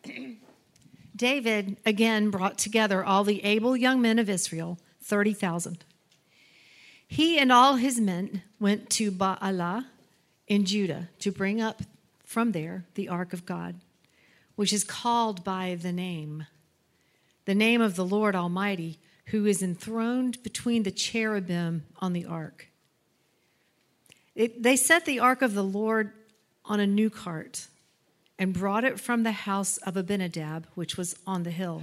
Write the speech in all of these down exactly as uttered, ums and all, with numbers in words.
David again brought together all the able young men of Israel, thirty thousand. He and all his men went to Baalah in Judah to bring up from there the ark of God, which is called by the name, the name of the Lord Almighty, who is enthroned between the cherubim on the ark. It, they set the ark of the Lord on a new cart and brought it from the house of Abinadab, which was on the hill.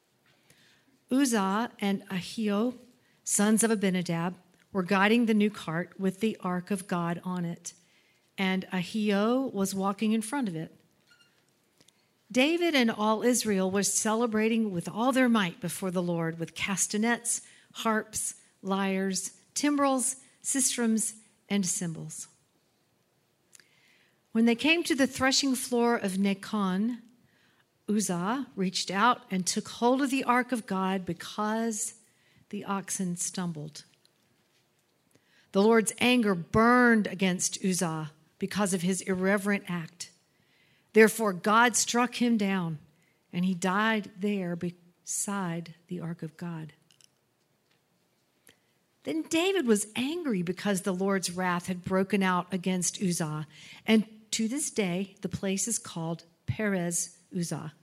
Uzzah and Ahio, sons of Abinadab, were guiding the new cart with the ark of God on it, and Ahio was walking in front of it. David and all Israel were celebrating with all their might before the Lord with castanets, harps, lyres, timbrels, sistrums, and cymbals. When they came to the threshing floor of Nacon, Uzzah reached out and took hold of the ark of God because the oxen stumbled. The Lord's anger burned against Uzzah because of his irreverent act. Therefore, God struck him down, and he died there beside the ark of God. Then David was angry because the Lord's wrath had broken out against Uzzah, and to this day the place is called Perez Uzzah.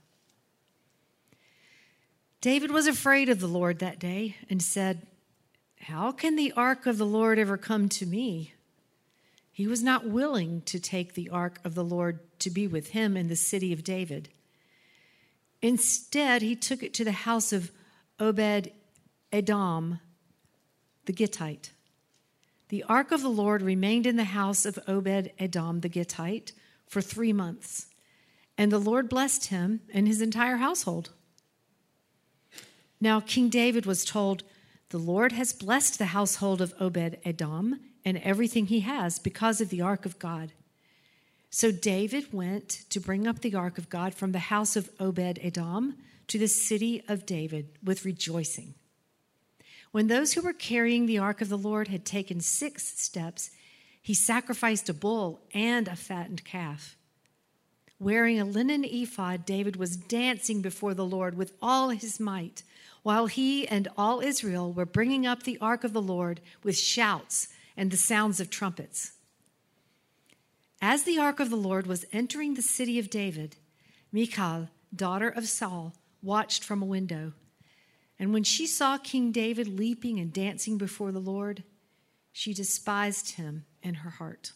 David was afraid of the Lord that day and said, "How can the ark of the Lord ever come to me?" He was not willing to take the ark of the Lord to be with him in the city of David. Instead, he took it to the house of Obed-Edom, the Gittite. The ark of the Lord remained in the house of Obed-Edom, the Gittite, for three months, and the Lord blessed him and his entire household. Now King David was told, "The Lord has blessed the household of Obed-Edom and everything he has because of the ark of God." So David went to bring up the ark of God from the house of Obed-Edom to the city of David with rejoicing. When those who were carrying the ark of the Lord had taken six steps, he sacrificed a bull and a fattened calf. Wearing a linen ephod, David was dancing before the Lord with all his might, while he and all Israel were bringing up the ark of the Lord with shouts and the sounds of trumpets. As the ark of the Lord was entering the city of David, Michal, daughter of Saul, watched from a window. And when she saw King David leaping and dancing before the Lord, she despised him in her heart.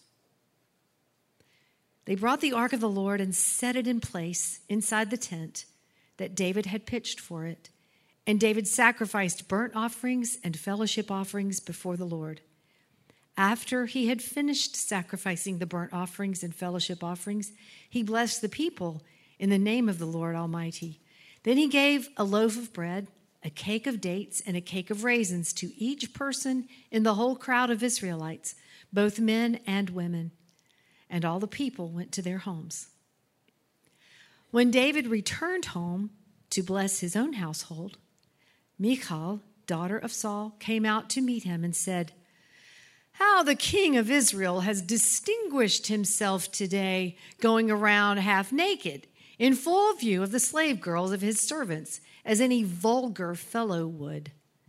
They brought the ark of the Lord and set it in place inside the tent that David had pitched for it. And David sacrificed burnt offerings and fellowship offerings before the Lord. After he had finished sacrificing the burnt offerings and fellowship offerings, he blessed the people in the name of the Lord Almighty. Then he gave a loaf of bread, a cake of dates, and a cake of raisins to each person in the whole crowd of Israelites, both men and women. And all the people went to their homes. When David returned home to bless his own household, Michal, daughter of Saul, came out to meet him and said, "How the king of Israel has distinguished himself today, going around half naked, in full view of the slave girls of his servants, as any vulgar fellow would."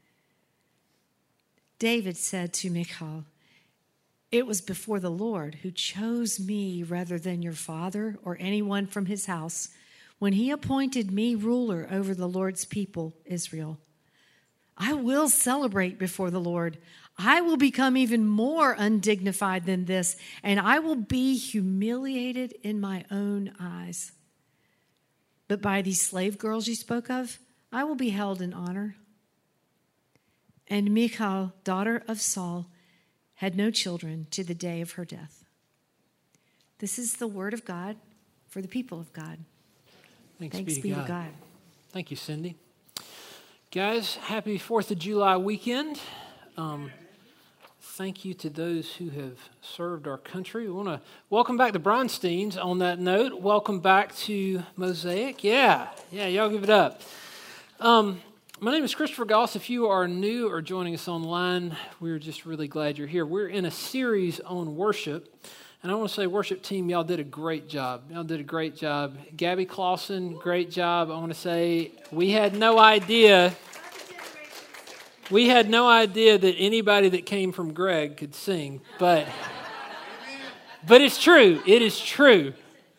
David said to Michal, "It was before the Lord who chose me rather than your father or anyone from his house, when he appointed me ruler over the Lord's people, Israel. I will celebrate before the Lord. I will become even more undignified than this, and I will be humiliated in my own eyes. But by these slave girls you spoke of, I will be held in honor." And Michal, daughter of Saul, had no children to the day of her death. This is the word of God for the people of God. Thanks, Thanks be, be to, to God. God. Thank you, Cindy. Guys, happy fourth of July weekend. Um, thank you to those who have served our country. We want to welcome back the Bronsteins on that note. Welcome back to Mosaic. Yeah, yeah, y'all give it up. Um, my name is Christopher Goss. If you are new or joining us online, we're just really glad you're here. We're in a series on worship. And I want to say, worship team, y'all did a great job. Y'all did a great job. Gabby Clausen, great job. I want to say, we had no idea, we had no idea that anybody that came from Greg could sing, but, but it's true. It is true.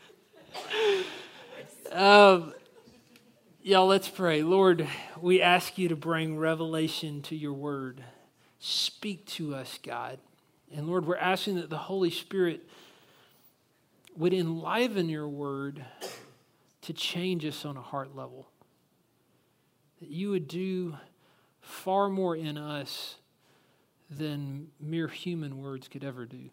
Um, y'all, let's pray. Lord, we ask you to bring revelation to your word. Speak to us, God. And Lord, we're asking that the Holy Spirit would enliven your word to change us on a heart level. That you would do far more in us than mere human words could ever do.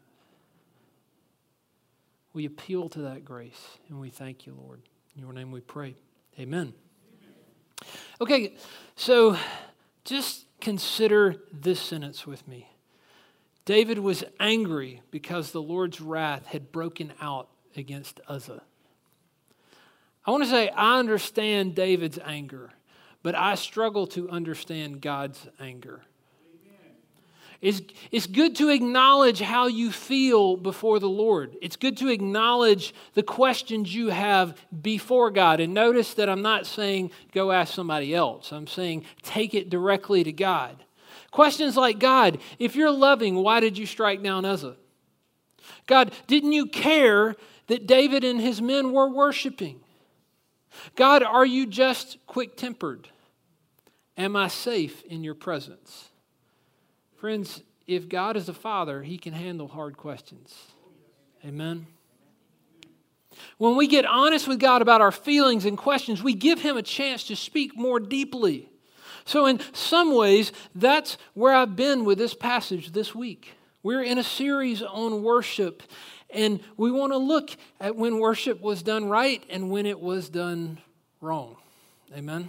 We appeal to that grace, and we thank you, Lord. In your name we pray. Amen. Okay, so just consider this sentence with me. David was angry because the Lord's wrath had broken out against Uzzah. I want to say I understand David's anger, but I struggle to understand God's anger. It's, it's good to acknowledge how you feel before the Lord. It's good to acknowledge the questions you have before God. And notice that I'm not saying go ask somebody else. I'm saying take it directly to God. Questions like, God, if you're loving, why did you strike down Uzzah? God, didn't you care that David and his men were worshiping? God, are you just quick-tempered? Am I safe in your presence? Friends, if God is a father, he can handle hard questions. Amen. When we get honest with God about our feelings and questions, we give him a chance to speak more deeply. So in some ways, that's where I've been with this passage this week. We're in a series on worship, and we want to look at when worship was done right and when it was done wrong. Amen?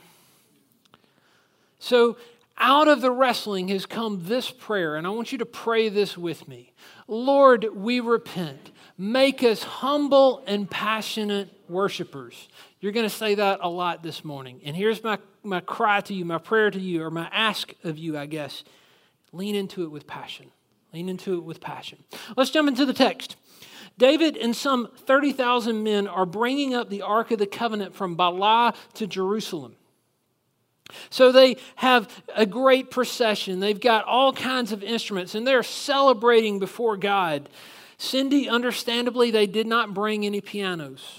So out of the wrestling has come this prayer, and I want you to pray this with me. Lord, we repent. Make us humble and passionate worshipers. You're going to say that a lot this morning. And here's my, my cry to you, my prayer to you, or my ask of you, I guess. Lean into it with passion. Lean into it with passion. Let's jump into the text. David and some thirty thousand men are bringing up the Ark of the Covenant from Baalah to Jerusalem. So they have a great procession. They've got all kinds of instruments, and they're celebrating before God. Cindy, understandably, they did not bring any pianos.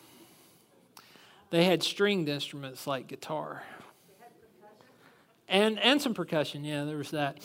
They had stringed instruments like guitar. And, and some percussion, yeah, there was that.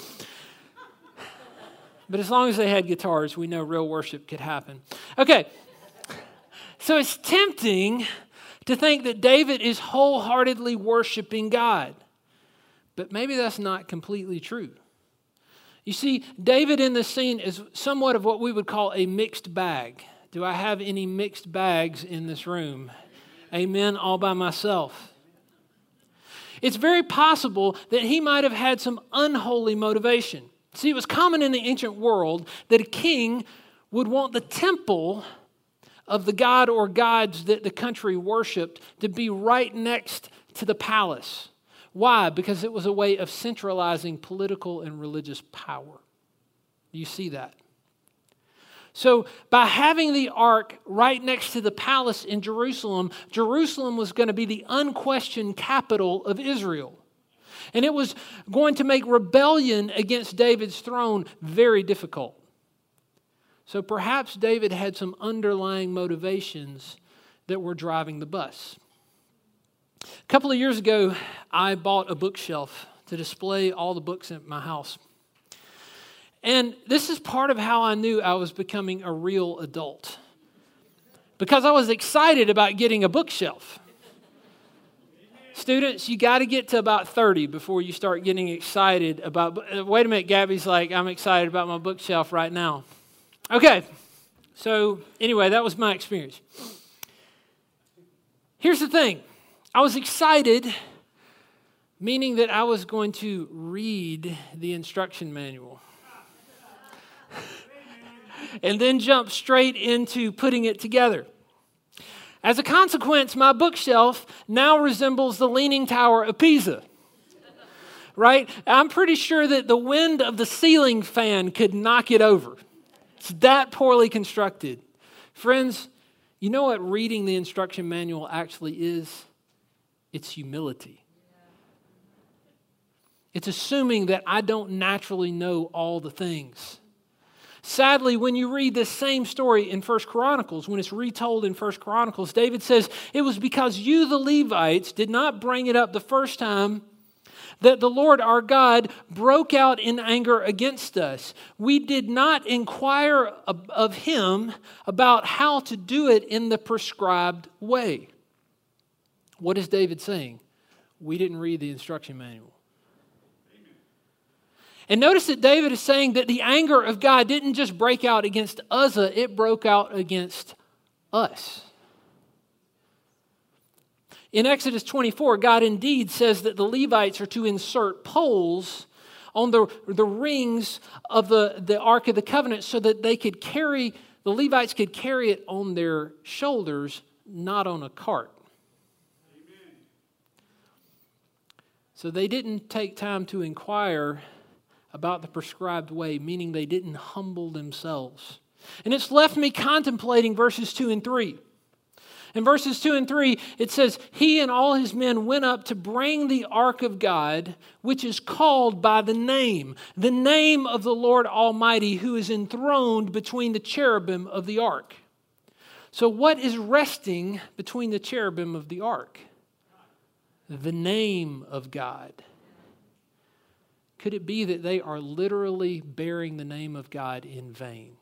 But as long as they had guitars, we know real worship could happen. Okay, so it's tempting to think that David is wholeheartedly worshiping God. But maybe that's not completely true. You see, David in this scene is somewhat of what we would call a mixed bag. Do I have any mixed bags in this room? Amen, all by myself. It's very possible that he might have had some unholy motivation. See, it was common in the ancient world that a king would want the temple of the god or gods that the country worshipped to be right next to the palace. Why? Because it was a way of centralizing political and religious power. You see that? So by having the ark right next to the palace in Jerusalem, Jerusalem was going to be the unquestioned capital of Israel. And it was going to make rebellion against David's throne very difficult. So perhaps David had some underlying motivations that were driving the bus. A couple of years ago, I bought a bookshelf to display all the books in my house. And this is part of how I knew I was becoming a real adult. Because I was excited about getting a bookshelf. Students, you got to get to about thirty before you start getting excited about... Wait a minute, Gabby's like, I'm excited about my bookshelf right now. Okay, so anyway, that was my experience. Here's the thing. I was excited, meaning that I was going to read the instruction manual. And then jump straight into putting it together. As a consequence, my bookshelf now resembles the Leaning Tower of Pisa. Right? I'm pretty sure that the wind of the ceiling fan could knock it over. It's that poorly constructed. Friends, you know what reading the instruction manual actually is? It's humility. It's assuming that I don't naturally know all the things. Sadly, when you read this same story in First Chronicles, when it's retold in First Chronicles, David says, it was because you, the Levites, did not bring it up the first time that the Lord our God broke out in anger against us. We did not inquire of, of him about how to do it in the prescribed way. What is David saying? We didn't read the instruction manual. And notice that David is saying that the anger of God didn't just break out against Uzzah, it broke out against us. In Exodus twenty-four, God indeed says that the Levites are to insert poles on the, the rings of the, the Ark of the Covenant so that they could carry, the Levites could carry it on their shoulders, not on a cart. Amen. So they didn't take time to inquire about the prescribed way, meaning they didn't humble themselves. And it's left me contemplating verses two and three. In verses two and three, it says, he and all his men went up to bring the ark of God, which is called by the name, the name of the Lord Almighty, who is enthroned between the cherubim of the ark. So what is resting between the cherubim of the ark? The name of God. Could it be that they are literally bearing the name of God in vain?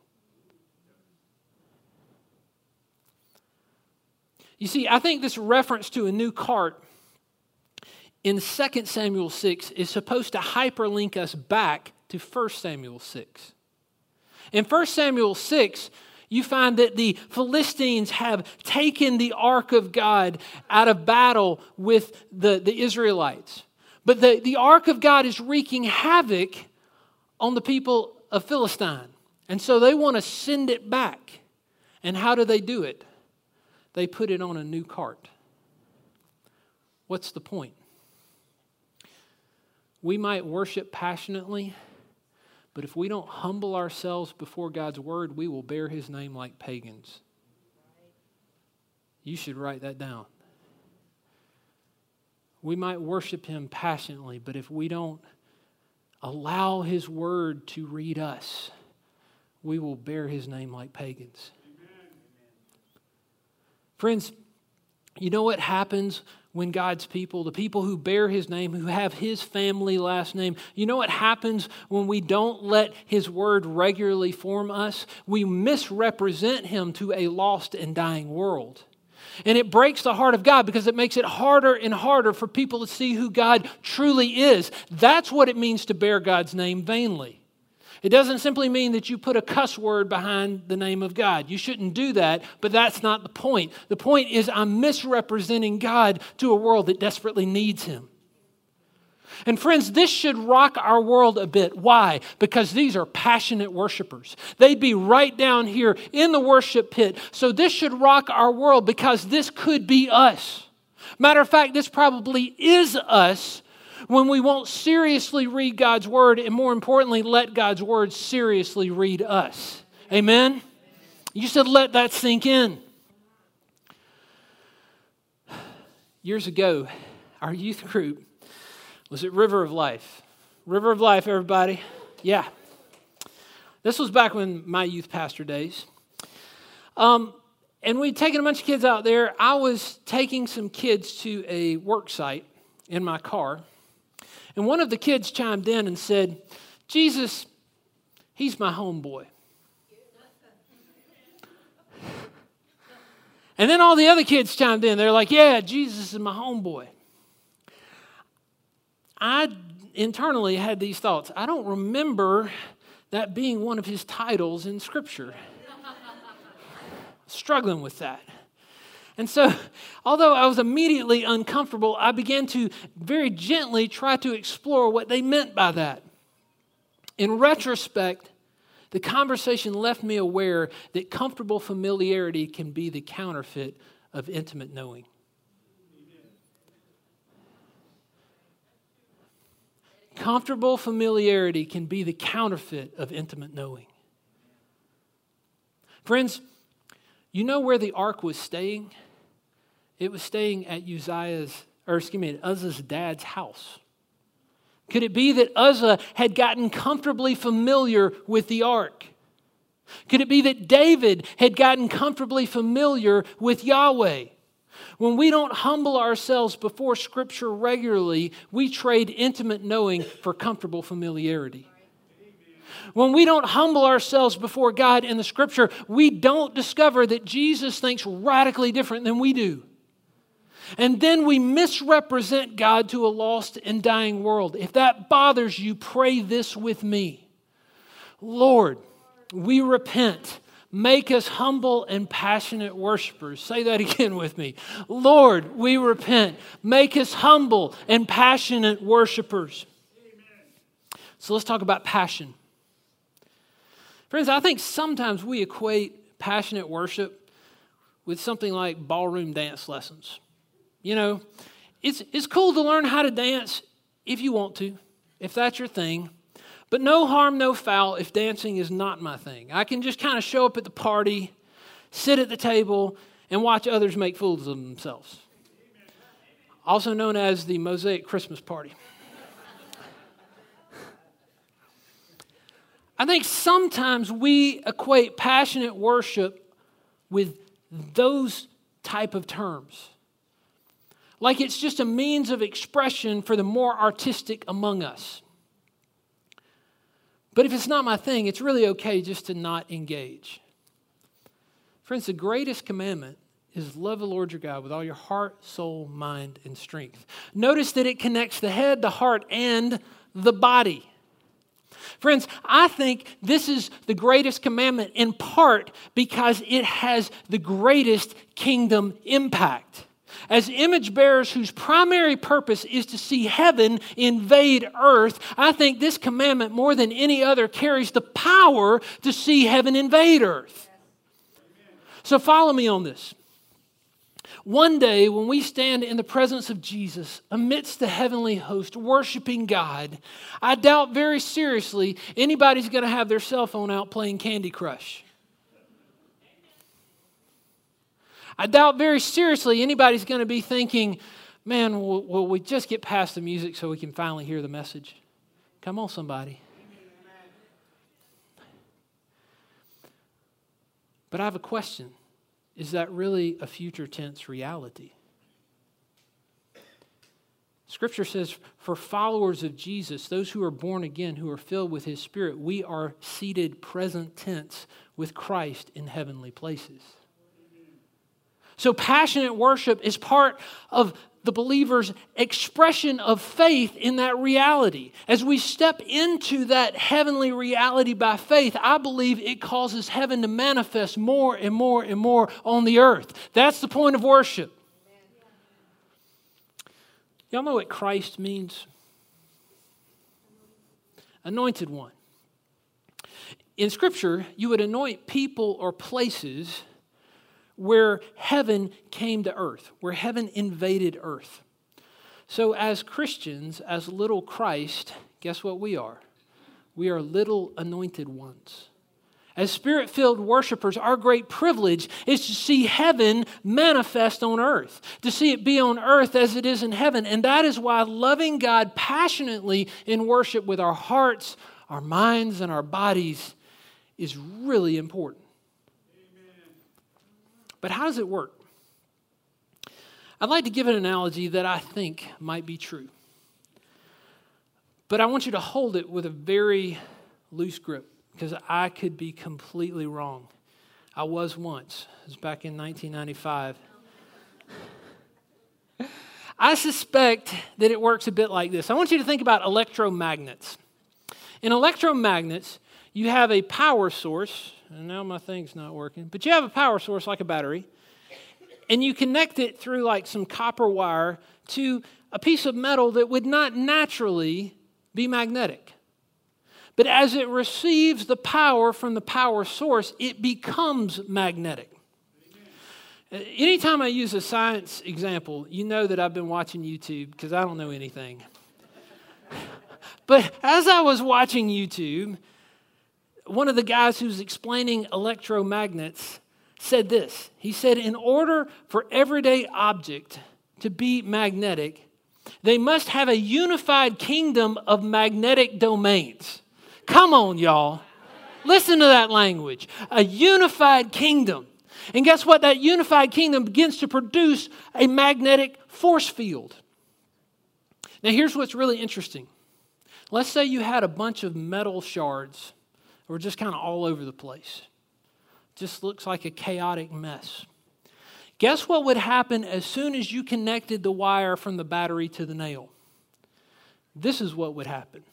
You see, I think this reference to a new cart in Second Samuel six is supposed to hyperlink us back to First Samuel six. In First Samuel six, you find that the Philistines have taken the ark of God out of battle with the, the Israelites. But the, the ark of God is wreaking havoc on the people of Philistine. And so they want to send it back. And how do they do it? They put it on a new cart. What's the point? We might worship passionately, but if we don't humble ourselves before God's word, we will bear his name like pagans. You should write that down. We might worship him passionately, but if we don't allow his word to read us, we will bear his name like pagans. Amen. Friends, you know what happens when God's people, the people who bear his name, who have his family last name, you know what happens when we don't let his word regularly form us? We misrepresent him to a lost and dying world. And it breaks the heart of God because it makes it harder and harder for people to see who God truly is. That's what it means to bear God's name vainly. It doesn't simply mean that you put a cuss word behind the name of God. You shouldn't do that, but that's not the point. The point is I'm misrepresenting God to a world that desperately needs him. And friends, this should rock our world a bit. Why? Because these are passionate worshipers. They'd be right down here in the worship pit. So this should rock our world because this could be us. Matter of fact, this probably is us when we won't seriously read God's word and more importantly, let God's word seriously read us. Amen? You said let that sink in. Years ago, our youth group was at River of Life. River of Life, everybody. Yeah. This was back when my youth pastor days. Um, and we'd taken a bunch of kids out there. I was taking some kids to a work site in my car. And one of the kids chimed in and said, Jesus, he's my homeboy. And then all the other kids chimed in. They're like, yeah, Jesus is my homeboy. I internally had these thoughts. I don't remember that being one of his titles in Scripture. Struggling with that. And so, although I was immediately uncomfortable, I began to very gently try to explore what they meant by that. In retrospect, the conversation left me aware that comfortable familiarity can be the counterfeit of intimate knowing. Comfortable familiarity can be the counterfeit of intimate knowing. Friends, you know where the ark was staying? It was staying at Uzziah's, or excuse me, at Uzzah's dad's house. Could it be that Uzzah had gotten comfortably familiar with the ark? Could it be that David had gotten comfortably familiar with Yahweh? When we don't humble ourselves before Scripture regularly, we trade intimate knowing for comfortable familiarity. When we don't humble ourselves before God in the Scripture, we don't discover that Jesus thinks radically different than we do. And then we misrepresent God to a lost and dying world. If that bothers you, pray this with me. Lord, we repent. Make us humble and passionate worshipers. Say that again with me. Lord, we repent. Make us humble and passionate worshipers. Amen. So let's talk about passion. Friends, I think sometimes we equate passionate worship with something like ballroom dance lessons. You know, it's it's cool to learn how to dance if you want to, if that's your thing. But no harm, no foul if dancing is not my thing. I can just kind of show up at the party, sit at the table, and watch others make fools of themselves. Also known as the Mosaic Christmas party. I think sometimes we equate passionate worship with those type of terms. Like it's just a means of expression for the more artistic among us. But if it's not my thing, it's really okay just to not engage. Friends, the greatest commandment is love the Lord your God with all your heart, soul, mind, and strength. Notice that it connects the head, the heart, and the body. Friends, I think this is the greatest commandment in part because it has the greatest kingdom impact. As image bearers whose primary purpose is to see heaven invade earth, I think this commandment more than any other carries the power to see heaven invade earth. So follow me on this. One day when we stand in the presence of Jesus amidst the heavenly host worshiping God, I doubt very seriously anybody's going to have their cell phone out playing Candy Crush. I doubt very seriously anybody's going to be thinking, man, will, will we just get past the music so we can finally hear the message? Come on, somebody. But I have a question. Is that really a future tense reality? Scripture says, for followers of Jesus, those who are born again, who are filled with His Spirit, we are seated present tense with Christ in heavenly places. So passionate worship is part of the believer's expression of faith in that reality. As we step into that heavenly reality by faith, I believe it causes heaven to manifest more and more and more on the earth. That's the point of worship. Y'all know what Christ means? Anointed one. In Scripture, you would anoint people or places where heaven came to earth, where heaven invaded earth. So as Christians, as little Christ, guess what we are? We are little anointed ones. As Spirit-filled worshipers, our great privilege is to see heaven manifest on earth, to see it be on earth as it is in heaven. And that is why loving God passionately in worship with our hearts, our minds, and our bodies is really important. But how does it work? I'd like to give an analogy that I think might be true. But I want you to hold it with a very loose grip because I could be completely wrong. I was once. It was back in nineteen ninety-five. I suspect that it works a bit like this. I want you to think about electromagnets. In electromagnets, you have a power source. And now my thing's not working. But you have a power source like a battery. And you connect it through like some copper wire to a piece of metal that would not naturally be magnetic. But as it receives the power from the power source, it becomes magnetic. Amen. Anytime I use a science example, you know that I've been watching YouTube because I don't know anything. But as I was watching YouTube, one of the guys who's explaining electromagnets said this. He said, in order for everyday object to be magnetic, they must have a unified kingdom of magnetic domains. Come on, y'all. Listen to that language. A unified kingdom. And guess what? That unified kingdom begins to produce a magnetic force field. Now, here's what's really interesting. Let's say you had a bunch of metal shards that were just kind of all over the place. Just looks like a chaotic mess. Guess what would happen as soon as you connected the wire from the battery to the nail? This is what would happen.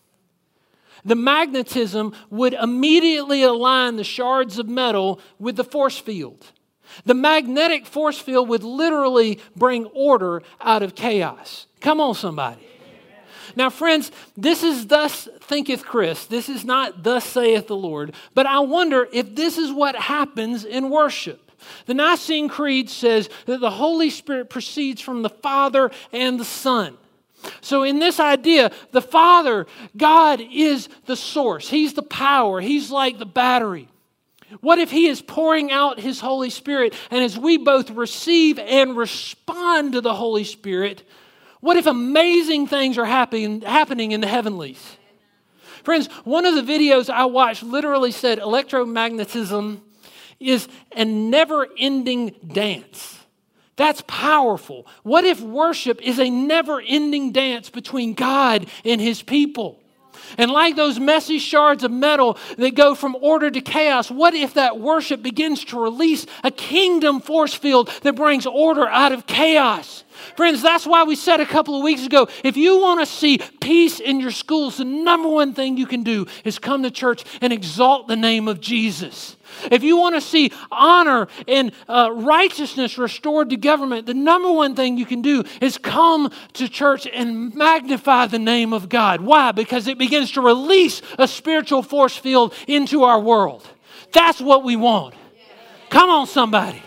The magnetism would immediately align the shards of metal with the force field. The magnetic force field would literally bring order out of chaos. Come on, somebody. Now, friends, this is thus thinketh Chris. This is not thus saith the Lord. But I wonder if this is what happens in worship. The Nicene Creed says that the Holy Spirit proceeds from the Father and the Son. So in this idea, the Father, God is the source. He's the power. He's like the battery. What if He is pouring out His Holy Spirit, and as we both receive and respond to the Holy Spirit, what if amazing things are happening, happening in the heavenlies? Friends, one of the videos I watched literally said electromagnetism is a never-ending dance. That's powerful. What if worship is a never-ending dance between God and His people? And like those messy shards of metal that go from order to chaos, what if that worship begins to release a kingdom force field that brings order out of chaos? Friends, that's why we said a couple of weeks ago, if you want to see peace in your schools, the number one thing you can do is come to church and exalt the name of Jesus. If you want to see honor and uh, righteousness restored to government, the number one thing you can do is come to church and magnify the name of God. Why? Because it begins to release a spiritual force field into our world. That's what we want. Come on, somebody.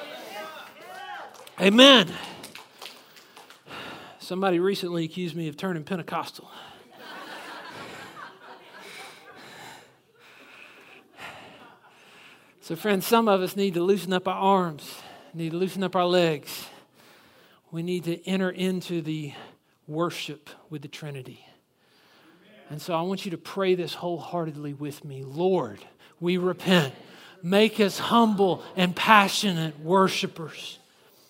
Amen. Somebody recently accused me of turning Pentecostal. So friends, some of us need to loosen up our arms, need to loosen up our legs. We need to enter into the worship with the Trinity. And so I want you to pray this wholeheartedly with me. Lord, we repent. Make us humble and passionate worshipers.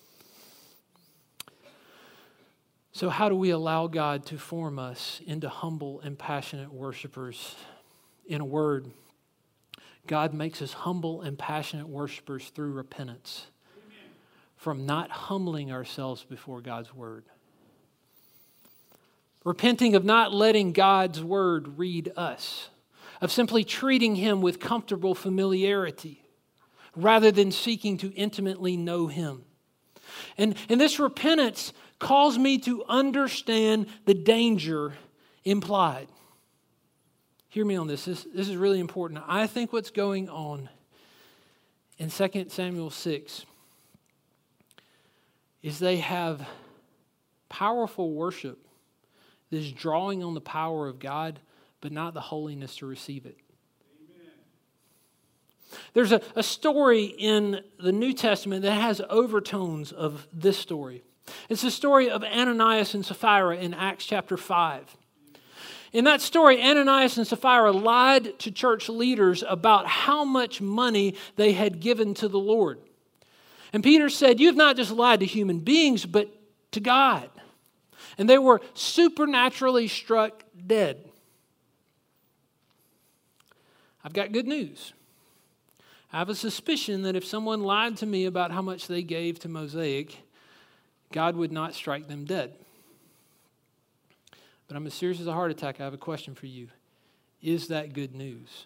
So how do we allow God to form us into humble and passionate worshipers? In a word, God makes us humble and passionate worshipers through repentance. Amen. From not humbling ourselves before God's word. Repenting of not letting God's word read us. Of simply treating Him with comfortable familiarity rather than seeking to intimately know Him. And, and this repentance calls me to understand the danger implied. Hear me on this. This, this is really important. I think what's going on in Second Samuel six is they have powerful worship that is drawing on the power of God, but not the holiness to receive it. Amen. There's a, a story in the New Testament that has overtones of this story. It's the story of Ananias and Sapphira in Acts chapter five. In that story, Ananias and Sapphira lied to church leaders about how much money they had given to the Lord. And Peter said, "You have not just lied to human beings, but to God." And they were supernaturally struck dead. I've got good news. I have a suspicion that if someone lied to me about how much they gave to Mosaic, God would not strike them dead. But I'm as serious as a heart attack. I have a question for you. Is that good news?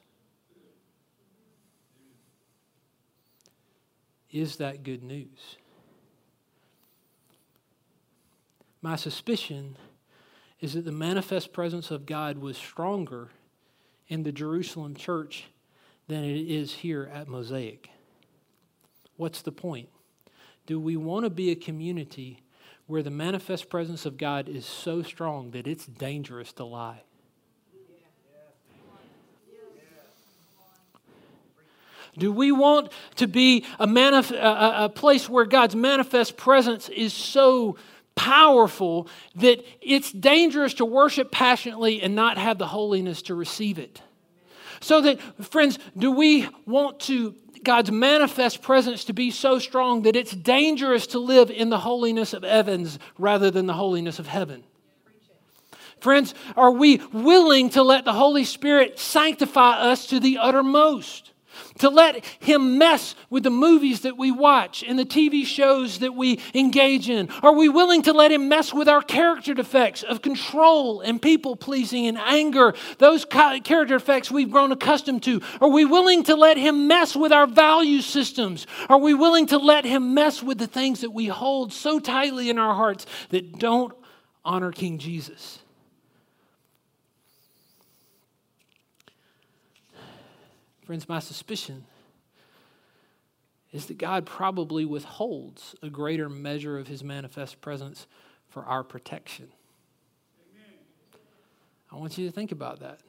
Is that good news? My suspicion is that the manifest presence of God was stronger in the Jerusalem church than it is here at Mosaic. What's the point? Do we want to be a community where the manifest presence of God is so strong that it's dangerous to lie? Do we want to be a, manif- a, a place where God's manifest presence is so powerful that it's dangerous to worship passionately and not have the holiness to receive it? So that, friends, do we want to God's manifest presence to be so strong that it's dangerous to live in the holiness of Evans rather than the holiness of heaven? Friends, are we willing to let the Holy Spirit sanctify us to the uttermost? To let Him mess with the movies that we watch and the T V shows that we engage in? Are we willing to let Him mess with our character defects of control and people-pleasing and anger, those character defects we've grown accustomed to? Are we willing to let Him mess with our value systems? Are we willing to let Him mess with the things that we hold so tightly in our hearts that don't honor King Jesus? Friends, my suspicion is that God probably withholds a greater measure of His manifest presence for our protection. Amen. I want you to think about that.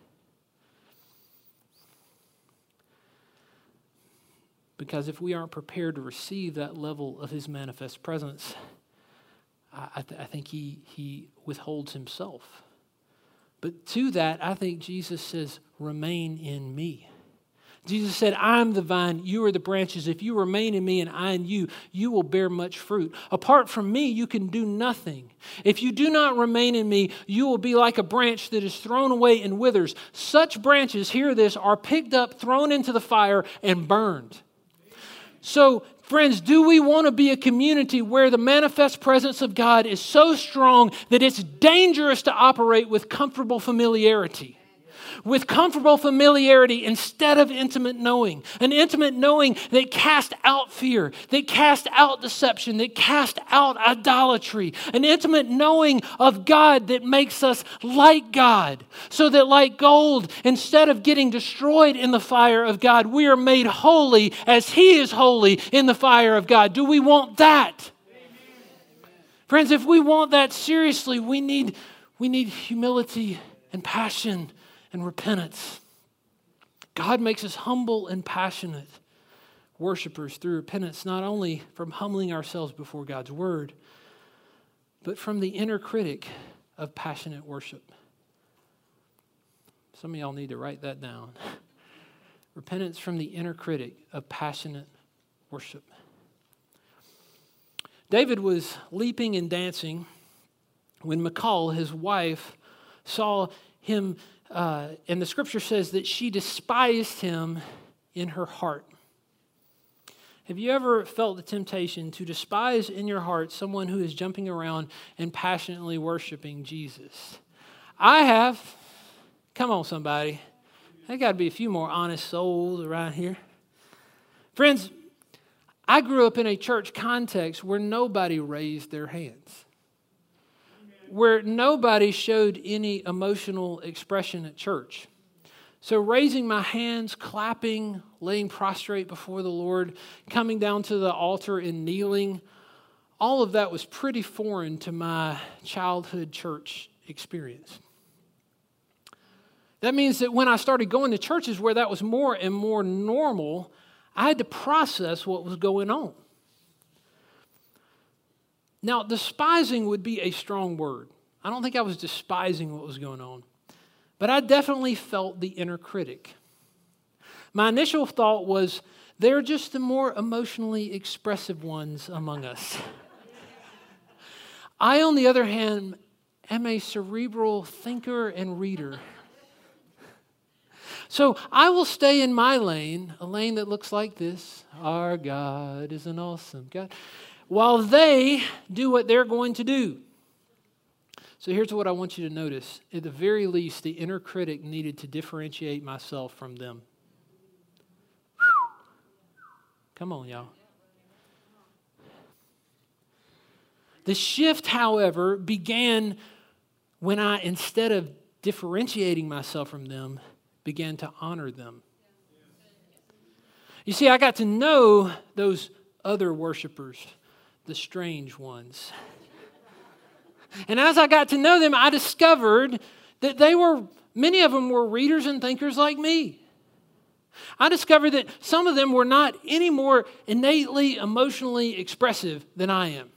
Because if we aren't prepared to receive that level of His manifest presence, I, th- I think he, he withholds Himself. But to that, I think Jesus says, remain in me. Jesus said, I'm the vine, you are the branches. If you remain in me and I in you, you will bear much fruit. Apart from me, you can do nothing. If you do not remain in me, you will be like a branch that is thrown away and withers. Such branches, hear this, are picked up, thrown into the fire, and burned. So, friends, do we want to be a community where the manifest presence of God is so strong that it's dangerous to operate with comfortable familiarity? With comfortable familiarity instead of intimate knowing. An intimate knowing that casts out fear, that casts out deception, that casts out idolatry. An intimate knowing of God that makes us like God. So that like gold, instead of getting destroyed in the fire of God, we are made holy as He is holy in the fire of God. Do we want that? Amen. Friends, if we want that seriously, we need, we need humility and passion and repentance. God makes us humble and passionate worshipers through repentance, not only from humbling ourselves before God's word, but from the inner critic of passionate worship. Some of y'all need to write that down. Repentance from the inner critic of passionate worship. David was leaping and dancing when Michal, his wife, saw him. Uh, and the scripture says that she despised him in her heart. Have you ever felt the temptation to despise in your heart someone who is jumping around and passionately worshiping Jesus? I have. Come on, somebody. There got to be a few more honest souls around here. Friends, I grew up in a church context where nobody raised their hands, where nobody showed any emotional expression at church. So raising my hands, clapping, laying prostrate before the Lord, coming down to the altar and kneeling, all of that was pretty foreign to my childhood church experience. That means that when I started going to churches where that was more and more normal, I had to process what was going on. Now, despising would be a strong word. I don't think I was despising what was going on, but I definitely felt the inner critic. My initial thought was, they're just the more emotionally expressive ones among us. I, on the other hand, am a cerebral thinker and reader. So I will stay in my lane, a lane that looks like this. Our God is an awesome God. While they do what they're going to do. So here's what I want you to notice. At the very least, the inner critic needed to differentiate myself from them. Whew. Come on, y'all. The shift, however, began when I, instead of differentiating myself from them, began to honor them. You see, I got to know those other worshipers, the strange ones. And as I got to know them, I discovered that they were, many of them were readers and thinkers like me. I discovered that some of them were not any more innately emotionally expressive than I am.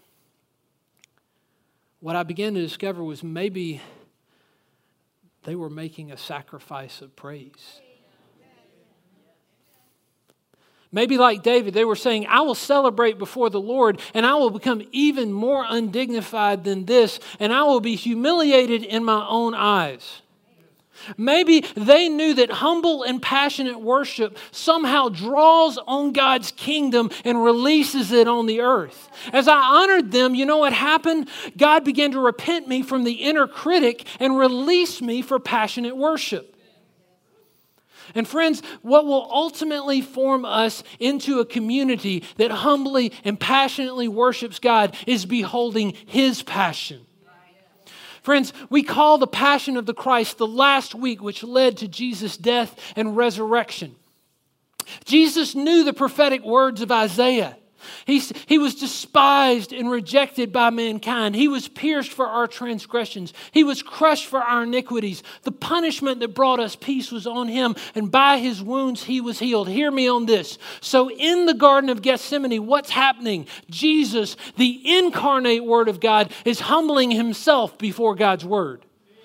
What I began to discover was maybe they were making a sacrifice of praise. Maybe like David, they were saying, I will celebrate before the Lord, and I will become even more undignified than this, and I will be humiliated in my own eyes. Maybe they knew that humble and passionate worship somehow draws on God's kingdom and releases it on the earth. As I honored them, you know what happened? God began to repent me from the inner critic and release me for passionate worship. And friends, what will ultimately form us into a community that humbly and passionately worships God is beholding His passion. Friends, we call the passion of the Christ the last week which led to Jesus' death and resurrection. Jesus knew the prophetic words of Isaiah. He, he was despised and rejected by mankind. He was pierced for our transgressions. He was crushed for our iniquities. The punishment that brought us peace was on Him, and by His wounds He was healed. Hear me on this. So in the Garden of Gethsemane, what's happening? Jesus, the incarnate Word of God, is humbling Himself before God's Word.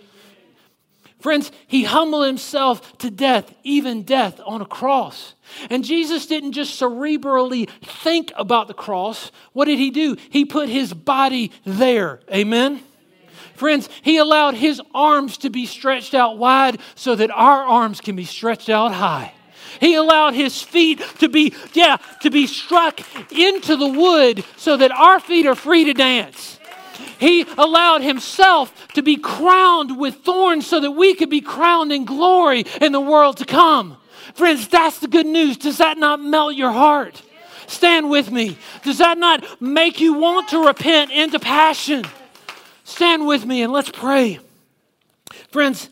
Friends, He humbled Himself to death, even death on a cross. And Jesus didn't just cerebrally think about the cross. What did He do? He put His body there. Amen? Amen? Friends, He allowed His arms to be stretched out wide so that our arms can be stretched out high. He allowed His feet to be, yeah, to be struck into the wood so that our feet are free to dance. He allowed Himself to be crowned with thorns so that we could be crowned in glory in the world to come. Friends, that's the good news. Does that not melt your heart? Stand with me. Does that not make you want to repent into passion? Stand with me and let's pray. Friends,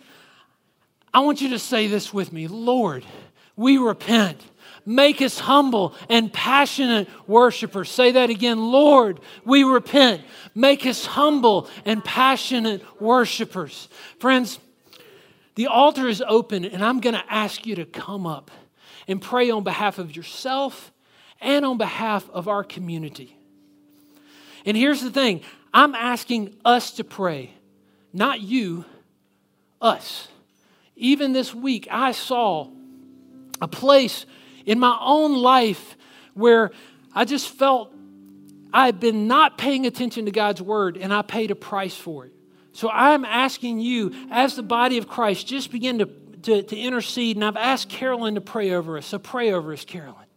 I want you to say this with me. Lord, we repent. Make us humble and passionate worshipers. Say that again. Lord, we repent. Make us humble and passionate worshipers. Friends, the altar is open, and I'm going to ask you to come up and pray on behalf of yourself and on behalf of our community. And here's the thing. I'm asking us to pray, not you, us. Even this week, I saw a place in my own life where I just felt I had been not paying attention to God's word, and I paid a price for it. So I'm asking you, as the body of Christ, just begin to, to, to intercede. And I've asked Carolyn to pray over us. So pray over us, Carolyn.